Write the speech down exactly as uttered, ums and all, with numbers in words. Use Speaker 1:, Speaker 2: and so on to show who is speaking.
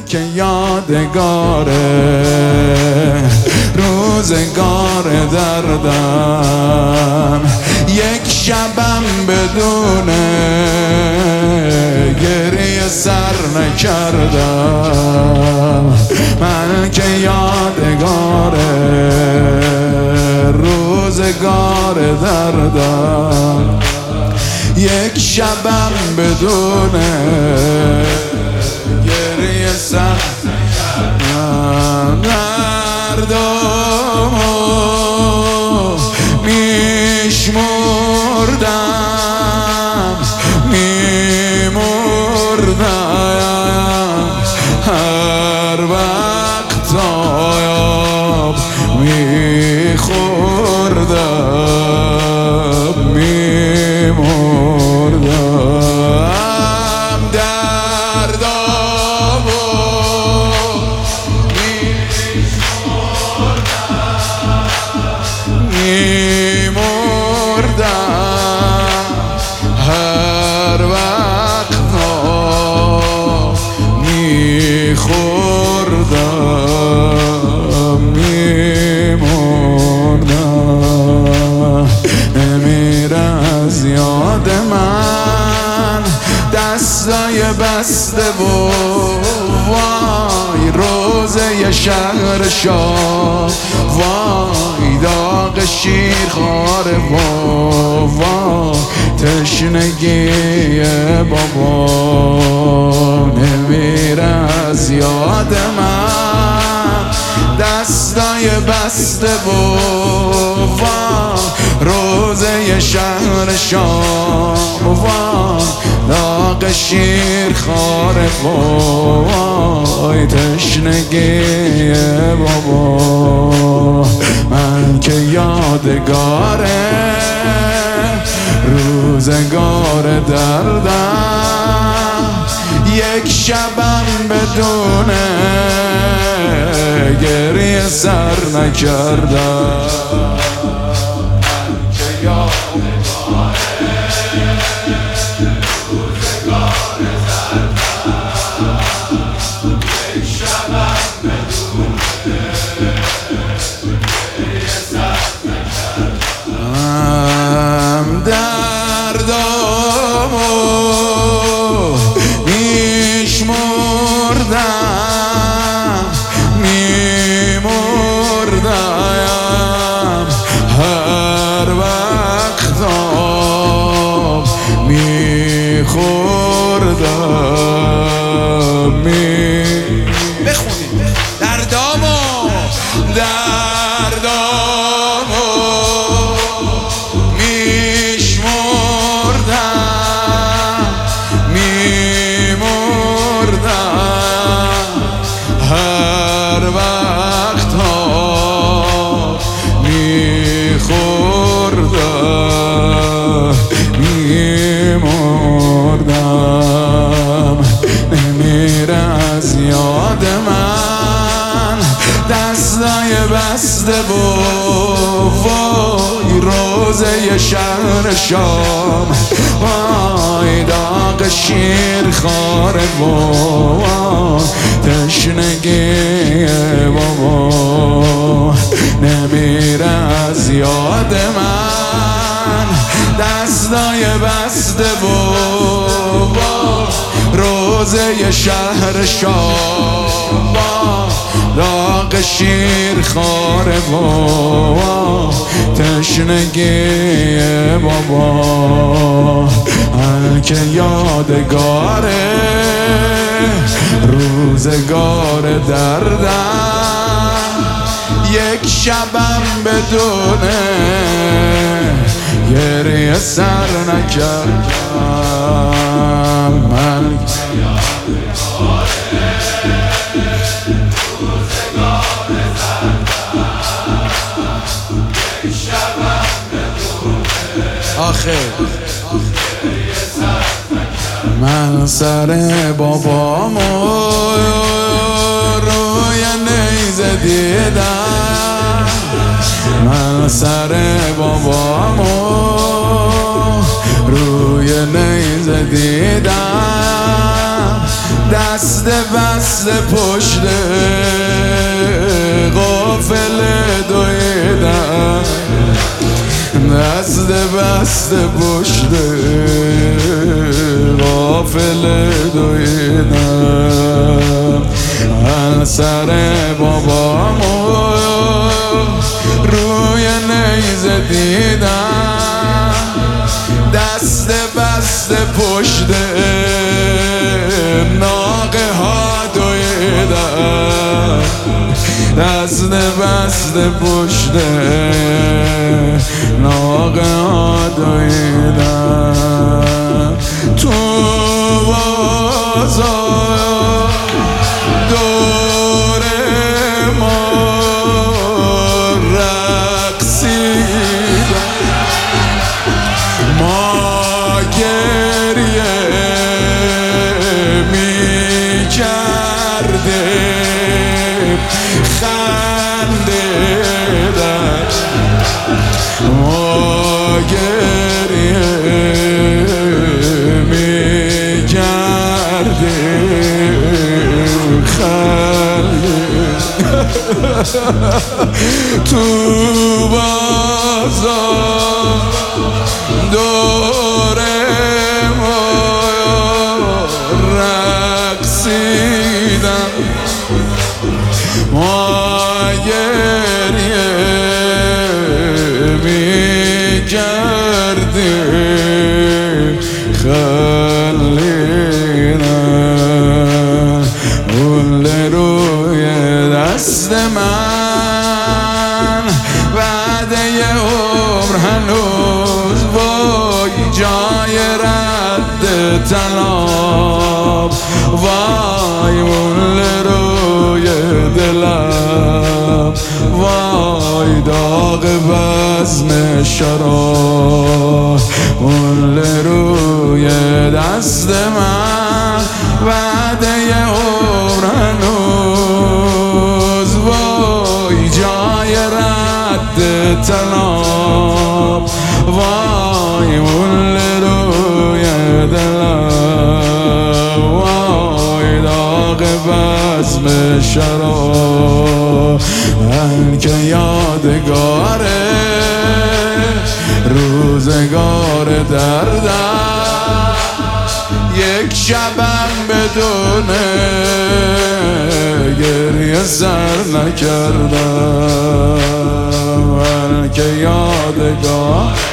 Speaker 1: که یادگاره روزگار دردم، یک شبم بدون گریه سر نکردم. من که یادگار روزگار دردم، یک شبم بدون گریه سر دردم میشمردم میمردم، هر وقت آیاب میخوردم میمردم، دردم میمردم، هر وقت میخوردم میمردم. نمیره از یاد من دستای بسته و وای روزه شهر شاه، وای داغ شیرخواره و وای تشنگی بابا. نمیره از یاد من دستای بسته و وای روزه شهر شام، وای داغ شیرخواره وای تشنگی بابا. من که یادگاره روزگار دردم، یک شبم بدون گریه سر نکردم. دردم میشمردم میمردم، هر وقت میخوردم می بخونید دردم دردم میشمردم میمردم، هر وقت میخوردم میمردم. نمیره از یاد من دستای بسته و وای روزه شهر شام، وای داغ شیرخواره وای تشنگی بابا. نمیره از یاد من دستای بسته و وای روزه شهر شام، داغ شیرخواره وای تشنگی بابا. هر که یادگاره روزگار دردم، یک شبم بدون گریه سر نکردم. من آخه من سر بابامو روی نیزه دیدم، من سر بابامو روی نیزه دیدم، دست بست پشت قافله دویدم، دست بست پشت قافله دویدم. من سر بابامو روی نیزه دیدم، دست بست پشت ناقه ها دویدم، دست بست پشت ناقه ها دویدم. تو بازار دور ما رقصیدن، ما گریه می کردیم خندیدن، ما گریه می کردیم خندیدن. تو بازار دور ما رقصیدن، ما گریه می کردیم خلیدن. اول روی دست من بعد یه عمر هنوز وای جای رد طلب، وای اول روی دلم، وای داغ بزم شراب. اول روی دست من بعد یه عمر هنوز وای جای رد طلب، وای اول روی دلم، وای داغ بزم شراب. من که یادگاره روزگار دردم، یک شبم بدون گریه سر نکردم. من که یادگار